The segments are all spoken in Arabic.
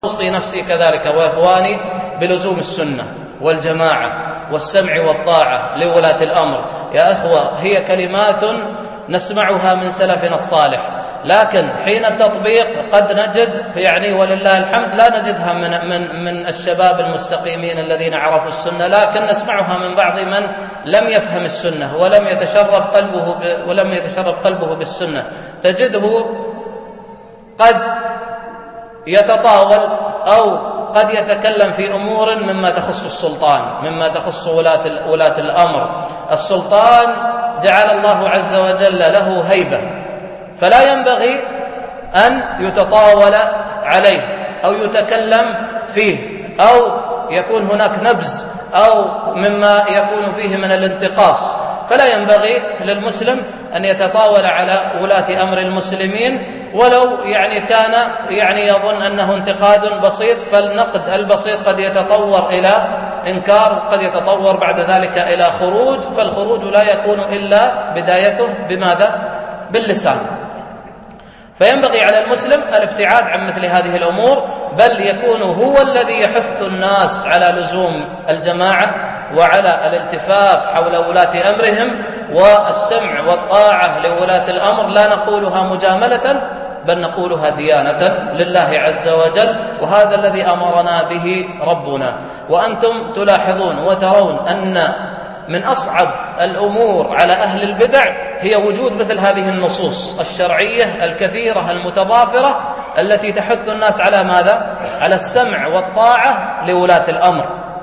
أوصي نفسي كذلك وإخواني بلزوم السنة والجماعة والسمع والطاعة لولاة الأمر. يا أخوة، هي كلمات نسمعها من سلفنا الصالح، لكن حين التطبيق قد نجد ولله الحمد لا نجدها من الشباب المستقيمين الذين عرفوا السنة، لكن نسمعها من بعض من لم يفهم السنة ولم يتشرب قلبه بالسنة. تجده قد يتطاول أو قد يتكلم في أمور مما تخص السلطان، مما تخص ولاة الأمر. السلطان جعل الله عز وجل له هيبة، فلا ينبغي أن يتطاول عليه أو يتكلم فيه أو يكون هناك نبذ أو مما يكون فيه من الانتقاص. فلا ينبغي للمسلم أن يتطاول على ولاة أمر المسلمين، ولو كان يظن أنه انتقاد بسيط، فالنقد البسيط قد يتطور إلى إنكار، قد يتطور بعد ذلك إلى خروج، فالخروج لا يكون إلا بدايته بماذا؟ باللسان. فينبغي على المسلم الابتعاد عن مثل هذه الأمور، بل يكون هو الذي يحث الناس على لزوم الجماعة وعلى الالتفاف حول ولاة أمرهم والسمع والطاعة لولاة الأمر. لا نقولها مجاملة، بل نقولها ديانة لله عز وجل، وهذا الذي أمرنا به ربنا. وأنتم تلاحظون وترون أن من أصعب الأمور على أهل البدع هي وجود مثل هذه النصوص الشرعية الكثيرة المتضافرة التي تحث الناس على ماذا؟ على السمع والطاعة لولاة الأمر.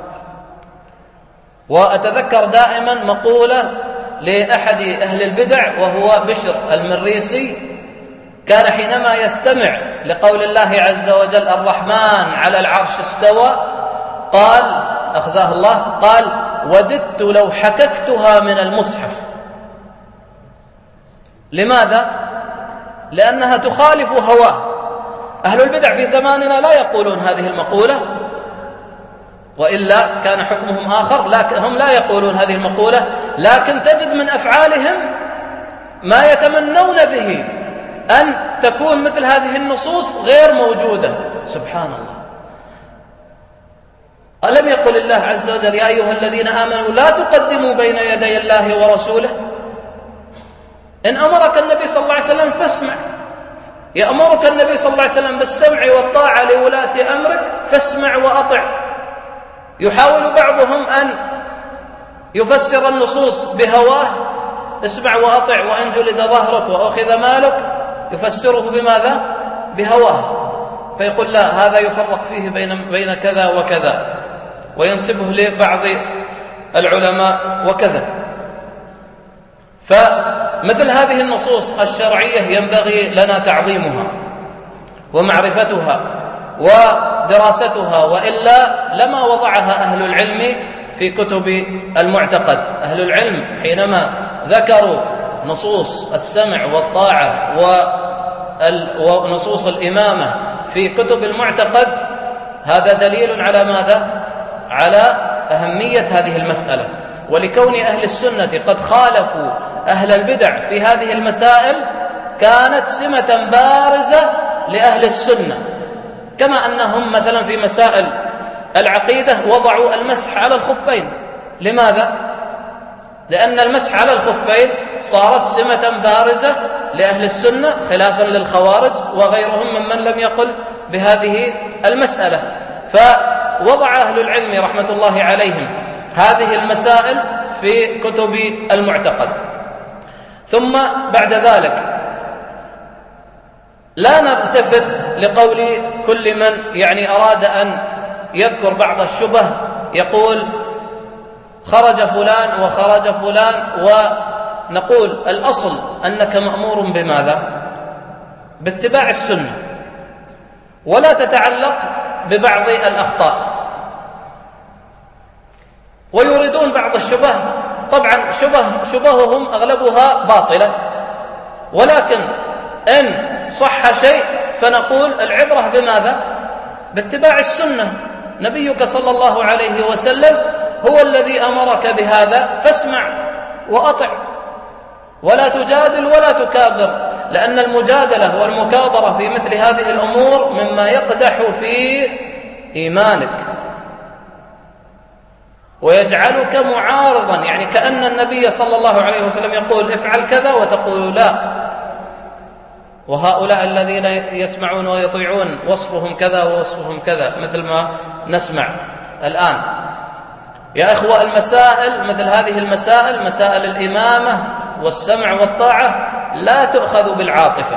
وأتذكر دائما مقولة لأحد أهل البدع وهو بشر المريسي، كان حينما يستمع لقول الله عز وجل الرحمن على العرش استوى قال أخزاه الله، قال وددت لو حككتها من المصحف. لماذا؟ لأنها تخالف هواه. أهل البدع في زماننا لا يقولون هذه المقولة، وإلا كان حكمهم آخر، لكن هم لا يقولون هذه المقولة، لكن تجد من أفعالهم ما يتمنون به أن تكون مثل هذه النصوص غير موجودة. سبحان الله. ألم يقل الله عز وجل يا أيها الذين آمنوا لا تقدموا بين يدي الله ورسوله؟ إن أمرك النبي صلى الله عليه وسلم فاسمع، يأمرك النبي صلى الله عليه وسلم بالسمع والطاعة لولاة أمرك فاسمع وأطع. يحاول بعضهم أن يفسر النصوص بهواه، اسمع وأطع وإن جلد ظهرك وأخذ مالك، يفسره بماذا؟ بهواه، فيقول لا، هذا يفرق فيه بين كذا وكذا، وينسبه لبعض العلماء وكذا. فمثل هذه النصوص الشرعية ينبغي لنا تعظيمها ومعرفتها ودراستها، وإلا لما وضعها أهل العلم في كتب المعتقد. أهل العلم حينما ذكروا نصوص السمع والطاعة ونصوص الإمامة في كتب المعتقد، هذا دليل على ماذا؟ على أهمية هذه المسألة. ولكون أهل السنة قد خالفوا أهل البدع في هذه المسائل كانت سمة بارزة لأهل السنة، كما أنهم مثلا في مسائل العقيدة وضعوا المسح على الخفين. لماذا؟ لأن المسح على الخفين صارت سمة بارزة لأهل السنة خلافا للخوارج وغيرهم ممن لم يقل بهذه المسألة. فوضع أهل العلم رحمة الله عليهم هذه المسائل في كتب المعتقد. ثم بعد ذلك لا نلتفت لقول كل من أراد أن يذكر بعض الشبه يقول خرج فلان وخرج فلان، ونقول الأصل أنك مأمور بماذا؟ باتباع السنة، ولا تتعلق ببعض الأخطاء. ويريدون بعض الشبه، طبعا شبههم أغلبها باطلة، ولكن إن صح شيء فنقول العبرة بماذا؟ باتباع السنة. نبيك صلى الله عليه وسلم هو الذي أمرك بهذا، فاسمع وأطع ولا تجادل ولا تكابر. لأن المجادلة والمكابرة في مثل هذه الأمور مما يقدح في إيمانك ويجعلك معارضا، يعني كأن النبي صلى الله عليه وسلم يقول افعل كذا وتقول لا، وهؤلاء الذين يسمعون ويطيعون وصفهم كذا ووصفهم كذا، مثل ما نسمع الآن. يا إخوة، المسائل مثل هذه المسائل، مسائل الإمامة والسمع والطاعة، لا تؤخذ بالعاطفة.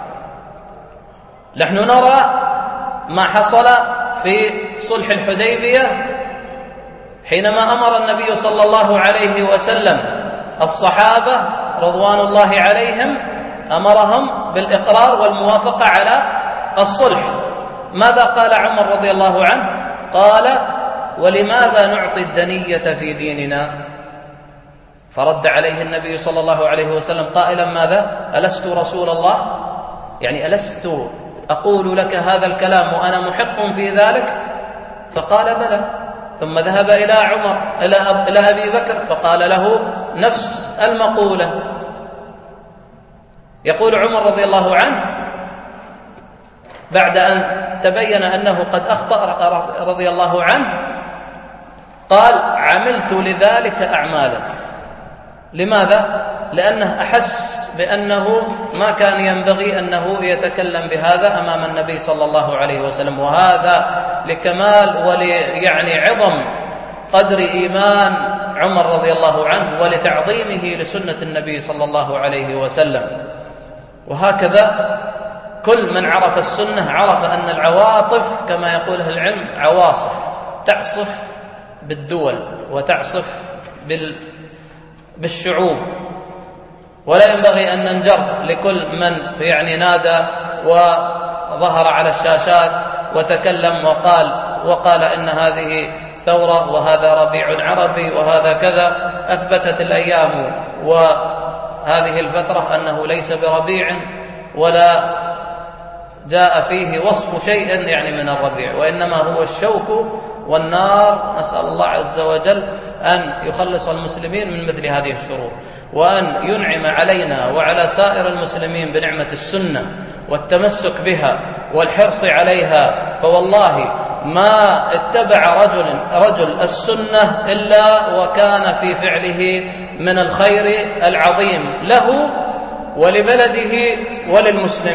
نحن نرى ما حصل في صلح الحديبية حينما أمر النبي صلى الله عليه وسلم الصحابة رضوان الله عليهم، أمرهم بالإقرار والموافقة على الصلح. ماذا قال عمر رضي الله عنه؟ قال: ولماذا نعطي الدنية في ديننا؟ فرد عليه النبي صلى الله عليه وسلم قائلا: ماذا؟ ألست رسول الله؟ يعني ألست أقول لك هذا الكلام وأنا محق في ذلك؟ فقال: بلى. ثم ذهب إلى عمر إلى أبي بكر فقال له نفس المقولة. يقول عمر رضي الله عنه بعد أن تبين أنه قد أخطأ رضي الله عنه، قال: عملت لذلك أعمالا. لماذا؟ لأنه أحس بأنه ما كان ينبغي أنه يتكلم بهذا أمام النبي صلى الله عليه وسلم، وهذا لكمال يعني عظم قدر إيمان عمر رضي الله عنه ولتعظيمه لسنة النبي صلى الله عليه وسلم. وهكذا كل من عرف السنة عرف أن العواطف كما يقول أهل العلم عواصف، تعصف بالدول وتعصف بالشعوب، ولا ينبغي أن ننجر لكل من يعني نادى وظهر على الشاشات وتكلم وقال إن هذه ثورة وهذا ربيع عربي وهذا كذا. أثبتت الأيام وهذه الفترة أنه ليس بربيع ولا جاء فيه وصف شيء يعني من الربيع، وإنما هو الشوك والنار. نسأل الله عز وجل أن يخلص المسلمين من مثل هذه الشرور، وأن ينعم علينا وعلى سائر المسلمين بنعمة السنة والتمسك بها والحرص عليها. فوالله ما اتبع رجل السنة إلا وكان في فعله من الخير العظيم له ولبلده وللمسلمين.